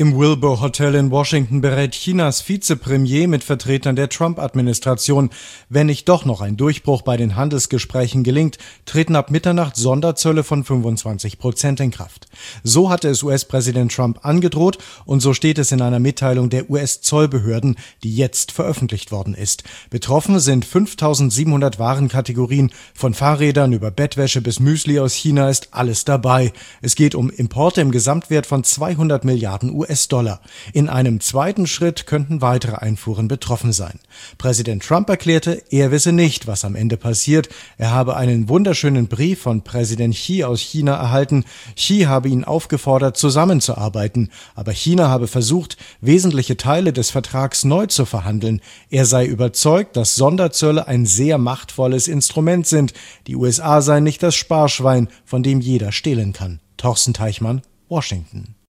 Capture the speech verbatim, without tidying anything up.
Im Wilbur Hotel in Washington berät Chinas Vizepremier mit Vertretern der Trump-Administration. Wenn nicht doch noch ein Durchbruch bei den Handelsgesprächen gelingt, treten ab Mitternacht Sonderzölle von fünfundzwanzig Prozent in Kraft. So hatte es U S-Präsident Trump angedroht und so steht es in einer Mitteilung der U S-Zollbehörden, die jetzt veröffentlicht worden ist. Betroffen sind fünftausendsiebenhundert Warenkategorien. Von Fahrrädern über Bettwäsche bis Müsli aus China ist alles dabei. Es geht um Importe im Gesamtwert von zweihundert Milliarden U S-Dollar. In einem zweiten Schritt könnten weitere Einfuhren betroffen sein. Präsident Trump erklärte, er wisse nicht, was am Ende passiert. Er habe einen wunderschönen Brief von Präsident Xi aus China erhalten. Xi habe ihn aufgefordert, zusammenzuarbeiten. Aber China habe versucht, wesentliche Teile des Vertrags neu zu verhandeln. Er sei überzeugt, dass Sonderzölle ein sehr machtvolles Instrument sind. Die U S A seien nicht das Sparschwein, von dem jeder stehlen kann. Torsten Teichmann, Washington.